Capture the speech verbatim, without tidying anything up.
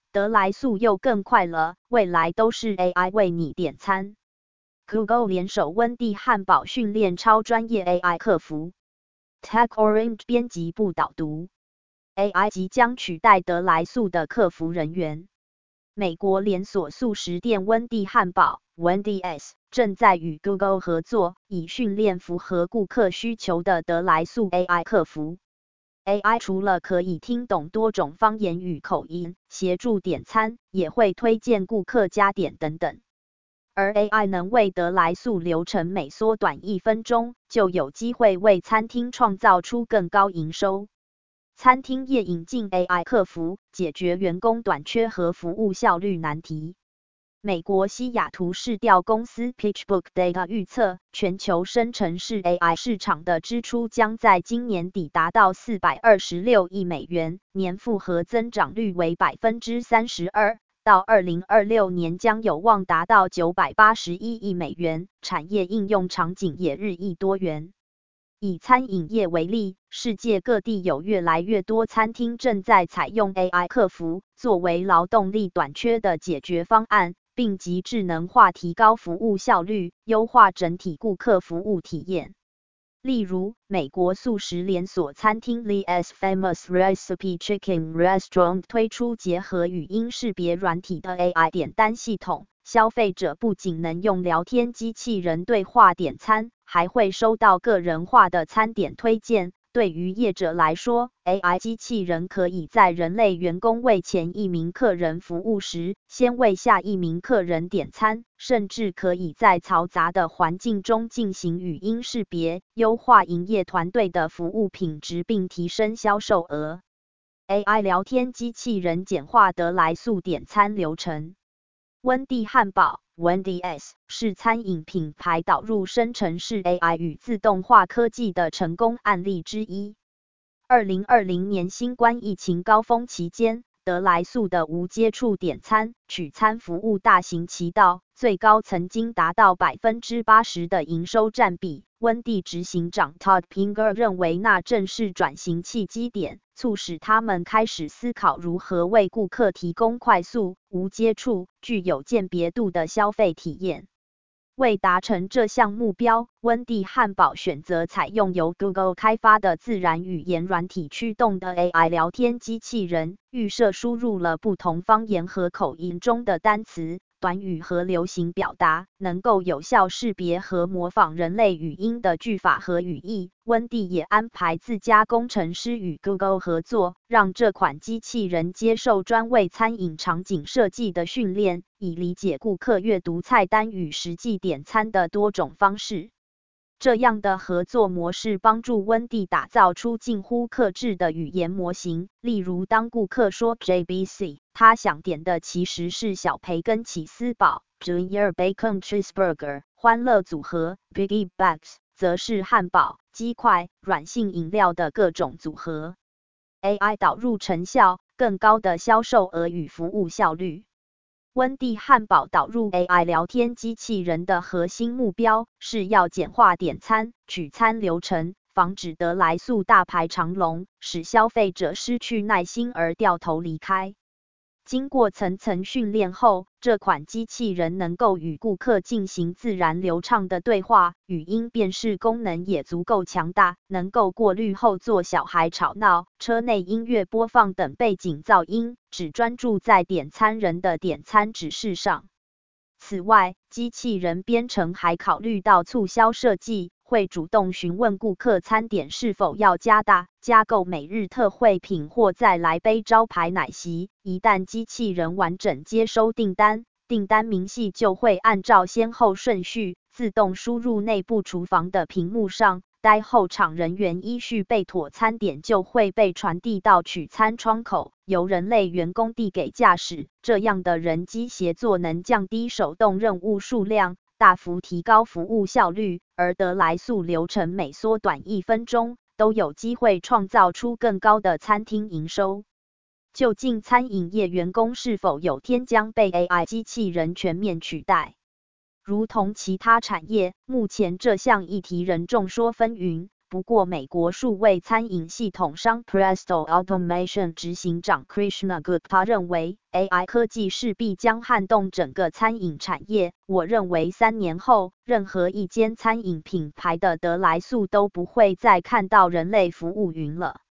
得来速又更快了，未来都是 A I 为你点餐。Google 联手温蒂汉堡训练超专业 A I 客服。TechOrange 编辑部导读 ：A I 即将取代得来速的客服人员。美国连锁速食店温蒂汉堡 （Wendy's） 正在与 Google 合作，以训练符合顾客需求的得来速 A I 客服。A I 除了可以听懂多种方言与口音，协助点餐，也会推荐顾客加点等等。而 A I 能为得来速流程每缩短一分钟，就有机会为餐厅创造出更高营收。餐厅业引进 A I 客服，解决员工短缺和服务效率难题。美国西雅图市调公司 PitchBook Data 预测，全球生成式 A I 市场的支出将在今年底达到四百二十六亿美元，年复合增长率为 百分之三十二。到二零二六年将有望达到九百八十一亿美元，产业应用场景也日益多元。以餐饮业为例，世界各地有越来越多餐厅正在采用 A I 客服，作为劳动力短缺的解决方案，并及智能化提高服务效率，优化整体顾客服务体验。例如，美国速食连锁餐厅 Lee's Famous Recipe Chicken Restaurant 推出结合语音识别软体的 A I 点单系统，消费者不仅能用聊天机器人对话点餐，还会收到个人化的餐点推荐。对于业者来说 ，A I 机器人可以在人类员工为前一名客人服务时，先为下一名客人点餐，甚至可以在嘈杂的环境中进行语音识别，优化营业团队的服务品质并提升销售额。A I 聊天机器人简化得来速点餐流程。温蒂汉堡 （Wendy's） 是餐饮品牌导入生成式 A I 与自动化科技的成功案例之一。二零二零年新冠疫情高峰期间，得来速的无接触点餐、取餐服务大行其道，最高曾经达到 百分之八十 的营收占比。温蒂执行长 Todd Pinger 认为那正是转型契机点，促使他们开始思考如何为顾客提供快速、无接触、具有鉴别度的消费体验。为达成这项目标，温蒂汉堡选择采用由 Google 开发的自然语言软体驱动的 A I 聊天机器人，预设输入了不同方言和口音中的单词、短语和流行表达，能够有效识别和模仿人类语音的句法和语义。温蒂也安排自家工程师与 Google 合作，让这款机器人接受专为餐饮场景设计的训练，以理解顾客阅读菜单与实际点餐的多种方式。这样的合作模式帮助温蒂打造出近乎客制的语言模型，例如当顾客说 J B C， 他想点的其实是小培根起司堡 Junior Bacon Cheeseburger， 欢乐组合 Biggie Bags， 则是汉堡、鸡块、软性饮料的各种组合。A I 导入成效，更高的销售额与服务效率。温蒂汉堡导入 A I 聊天机器人的核心目标是要简化点餐、取餐流程，防止得来速大排长龙，使消费者失去耐心而掉头离开。经过层层训练后，这款机器人能够与顾客进行自然流畅的对话，语音辨识功能也足够强大，能够过滤后座小孩吵闹、车内音乐播放等背景噪音，只专注在点餐人的点餐指示上。此外，机器人编程还考虑到促销设计，会主动询问顾客餐点是否要加大、加购每日特惠品或再来杯招牌奶昔。一旦机器人完整接收订单，订单明细就会按照先后顺序自动输入内部厨房的屏幕上，待后场人员依序备妥餐点就会被传递到取餐窗口，由人类员工递给驾驶。这样的人机协作能降低手动任务数量，大幅提高服务效率，而得来速流程每缩短一分钟，都有机会创造出更高的餐厅营收。究竟餐饮业员工是否有天将被 A I 机器人全面取代？如同其他产业，目前这项议题仍众说纷纭。 不过，美国数位餐饮系统商 Presto Automation 执行长 Krishna Gupta 认为 ，A I 科技势必将撼动整个餐饮产业。我认为三年后，任何一间餐饮品牌的得来速都不会再看到人类服务云了。